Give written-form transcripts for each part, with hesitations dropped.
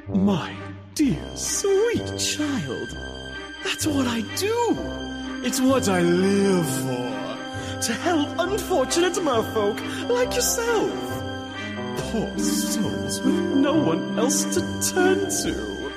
My dear, sweet child. That's what I do. It's what I live for. To help unfortunate merfolk like yourself. Poor souls with no one else to turn to.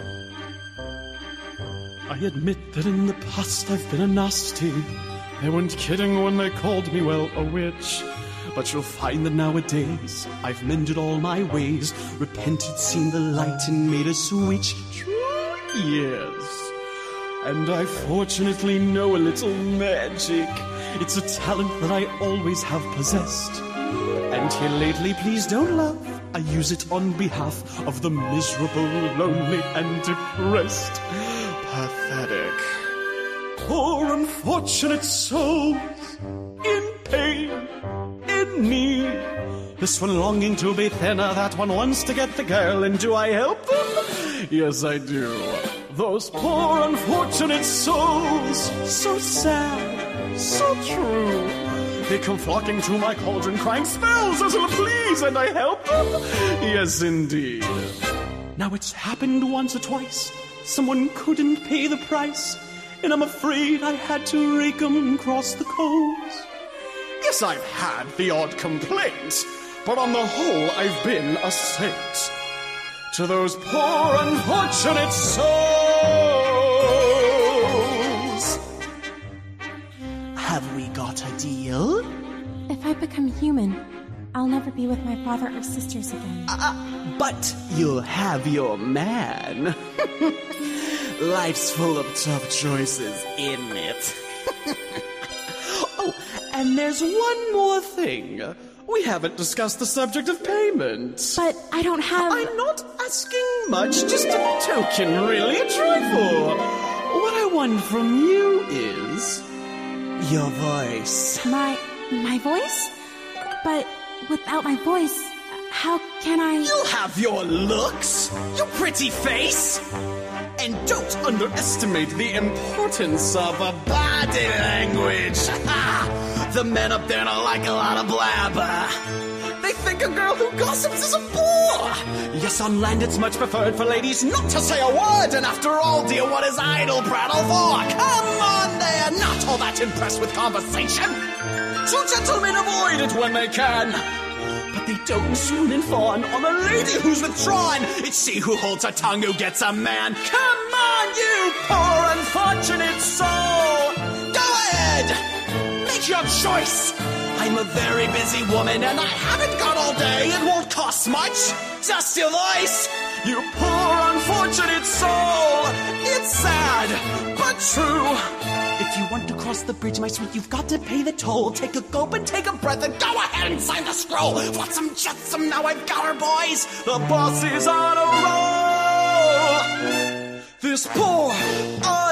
I admit that in the past I've been a nasty. They weren't kidding when they called me, well, a witch. But you'll find that nowadays I've mended all my ways, repented, seen the light, and made a switch. Yes. And I fortunately know a little magic. It's a talent that I always have possessed. And here lately, please don't laugh, I use it on behalf of the miserable, lonely, and depressed. Pathetic. Poor unfortunate souls in pain, in need. This one longing to be thinner, that one wants to get the girl, and do I help them? Yes, I do. Those poor unfortunate souls, so sad, so true. They come flocking to my cauldron, crying spells, Ursula, please, and I help them? Yes, indeed. Now it's happened once or twice. Someone couldn't pay the price, and I'm afraid I had to rake 'em across the coals. Yes, I've had the odd complaint, but on the whole, I've been a saint. To those poor unfortunate souls. Have we got a deal? If I become human, I'll never be with my father or sisters again. But you'll have your man. Life's full of tough choices, isn't it? Oh, and there's one more thing. We haven't discussed the subject of payment. But I don't have... I'm not asking much, just a token, really, a trifle. What I want from you is... your voice. My voice? But without my voice, how can I... You'll have your looks, your pretty face. And don't underestimate the importance of a body language. The men up there don't like a lot of blabber. They think a girl who gossips is a bore. Yes, on land it's much preferred for ladies not to say a word. And after all, dear, what is idle prattle for? Come on, they're not all that impressed with conversation. So gentlemen avoid it when they can. But they don't swoon and fawn on a lady who's withdrawn. It's she who holds her tongue who gets a man. Come on, you poor unfortunate soul. Go ahead, make your choice. I'm a very busy woman and I haven't got all day. It won't cost much, just your voice. You poor unfortunate soul. It's sad, but true. If you want to cross the bridge, my sweet, you've got to pay the toll. Take a gulp and take a breath and go ahead and sign the scroll. Flotsam, jetsam, now I've got her, boys. The boss is on a roll. This poor